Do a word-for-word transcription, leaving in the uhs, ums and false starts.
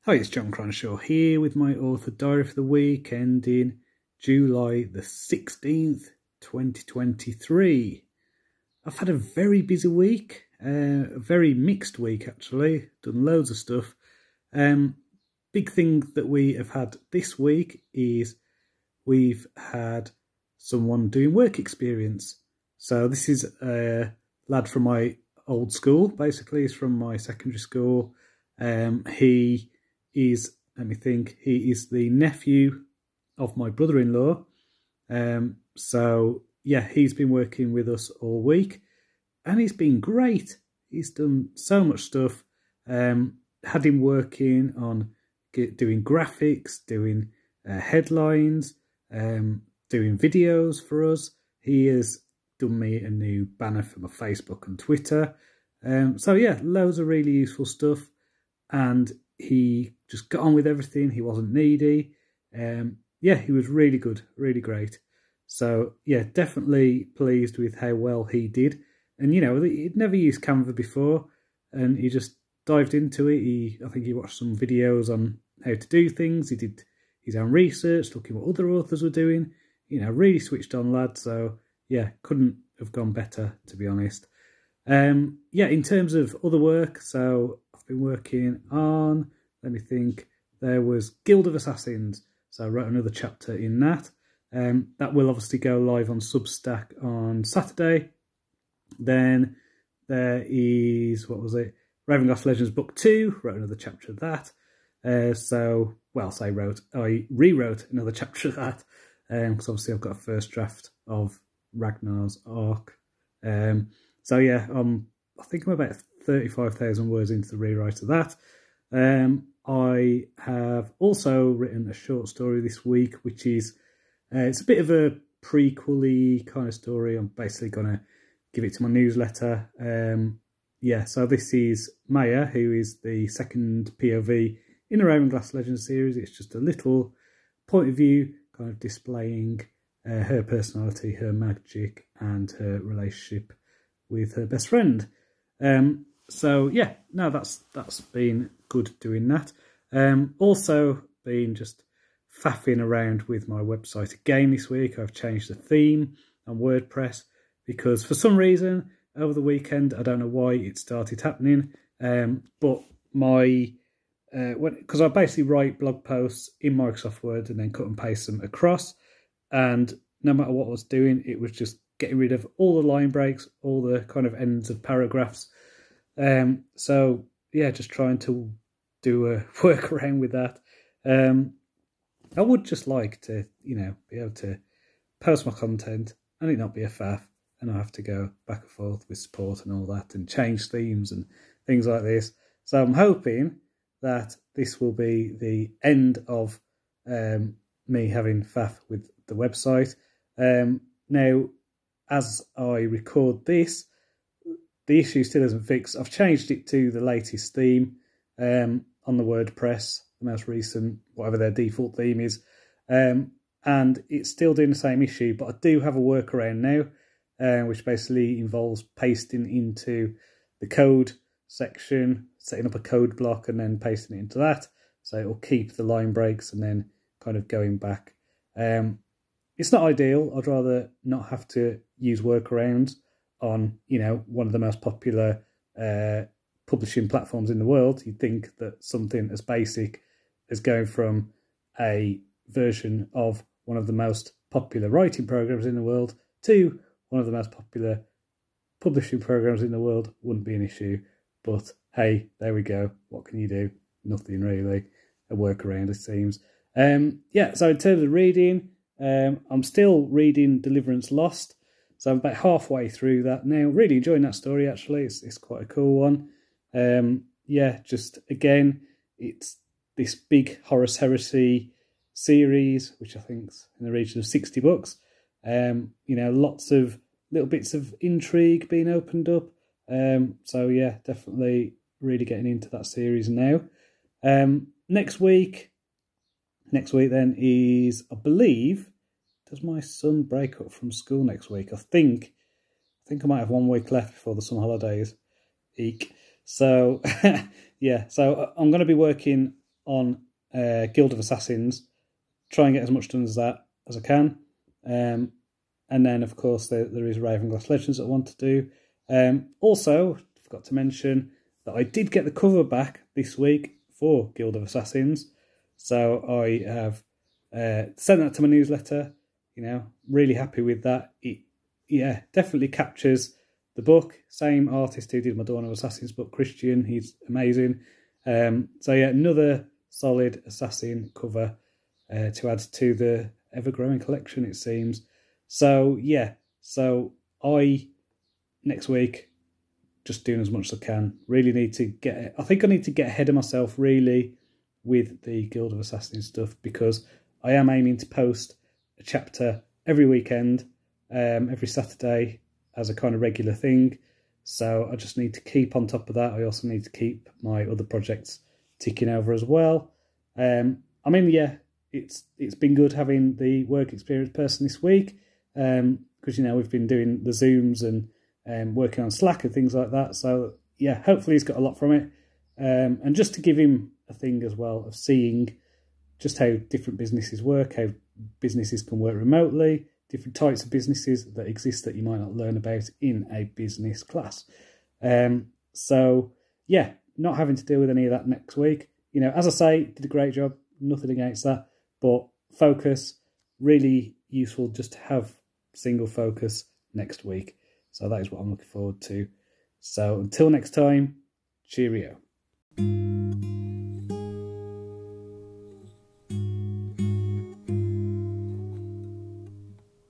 Hi, it's John Cronshaw here with my author diary for the week ending July the sixteenth, twenty twenty-three. I've had a very busy week, uh, a very mixed week actually, done loads of stuff. Um, big thing that we have had this week is we've had someone doing work experience. So this is a lad from my old school, basically he's from my secondary school. Um, he is, let me think, he is the nephew of my brother-in-law. Um, so, yeah, he's been working with us all week and he's been great. He's done so much stuff. Um, had him working on get, doing graphics, doing uh, headlines, um, doing videos for us. He has done me a new banner for my Facebook and Twitter. Um, so, yeah, loads of really useful stuff. And he just got on with everything. He wasn't needy. Um, yeah, he was really good, really great. So, yeah, definitely pleased with how well he did. And, you know, he'd never used Canva before, and he just dived into it. He, I think he watched some videos on how to do things. He did his own research, looking what other authors were doing. You know, really switched on, lad. So, yeah, couldn't have gone better, to be honest. Um, yeah, in terms of other work, so I've been working on, let me think, there was Guild of Assassins. So I wrote another chapter in that. Um, that will obviously go live on Substack on Saturday. Then there is, what was it? Ravenglass Legends Book two, wrote another chapter of that. Uh, so, well, so I wrote, I rewrote another chapter of that, because um, obviously I've got a first draft of Ragnar's arc. Um, so yeah, um, I think I'm about thirty-five thousand words into the rewrite of that. Um, I have also written a short story this week, which is, uh, it's a bit of a prequel-y kind of story. I'm basically going to give it to my newsletter. Um, yeah, so this is Maya, who is the second P O V in the Ravenglass Legends series. It's just a little point of view kind of displaying uh, her personality, her magic, and her relationship with her best friend. Um, so yeah, no, that's that's been good doing that. Um, also been just faffing around with my website again this week. I've changed the theme on WordPress because for some reason over the weekend, I don't know why it started happening, um, but my uh, because I basically write blog posts in Microsoft Word and then cut and paste them across, and no matter what I was doing, it was just getting rid of all the line breaks, all the kind of ends of paragraphs. Um, so, yeah, just trying to do a workaround with that. Um, I would just like to, you know, be able to post my content and it not be a faff, and I have to go back and forth with support and all that and change themes and things like this. So I'm hoping that this will be the end of um, me having faff with the website. Um, now, as I record this, the issue still isn't fixed. I've changed it to the latest theme um, on the WordPress, the most recent, whatever their default theme is. Um, and it's still doing the same issue, but I do have a workaround now, uh, which basically involves pasting into the code section, setting up a code block and then pasting it into that. So it'll keep the line breaks and then kind of going back. Um, It's not ideal. I'd rather not have to use workarounds on, you know, one of the most popular uh, publishing platforms in the world. You'd think that something as basic as going from a version of one of the most popular writing programs in the world to one of the most popular publishing programs in the world wouldn't be an issue. But hey, there we go. What can you do? Nothing really. A workaround, it seems. Um, yeah, so in terms of reading, Um, I'm still reading Deliverance Lost, so I'm about halfway through that now. Really enjoying that story, actually. It's, it's quite a cool one. Um, yeah, just, again, it's this big Horus Heresy series, which I think's in the region of sixty books. Um, you know, lots of little bits of intrigue being opened up. Um, so, yeah, definitely really getting into that series now. Um, next week... Next week then is, I believe, does my son break up from school next week? I think I think I might have one week left before the summer holidays. Eek. So, yeah, so I'm going to be working on uh, Guild of Assassins. Try and get as much done as that as I can. Um, and then, of course, there, there is Ravenglass Legends that I want to do. Um, also, forgot to mention that I did get the cover back this week for Guild of Assassins. So I have uh, sent that to my newsletter. You know, really happy with that. It, yeah, definitely captures the book. Same artist who did my Dawn of Assassins book, Christian. He's amazing. Um, so yeah, another solid assassin cover uh, to add to the ever-growing collection, it seems. So yeah, so I, next week, just doing as much as I can. Really need to get, I think I need to get ahead of myself really with the Guild of Assassins stuff, because I am aiming to post a chapter every weekend, um, every Saturday as a kind of regular thing. So I just need to keep on top of that. I also need to keep my other projects ticking over as well. Um, I mean, yeah, it's it's been good having the work experience person this week, because, um, you know, we've been doing the Zooms and um, working on Slack and things like that. So, yeah, hopefully he's got a lot from it. Um, and just to give him a thing as well of seeing just how different businesses work, how businesses can work remotely, different types of businesses that exist that you might not learn about in a business class. Um, so, yeah, not having to deal with any of that next week. You know, as I say, did a great job, nothing against that, but focus, really useful just to have single focus next week. So that is what I'm looking forward to. So until next time, cheerio.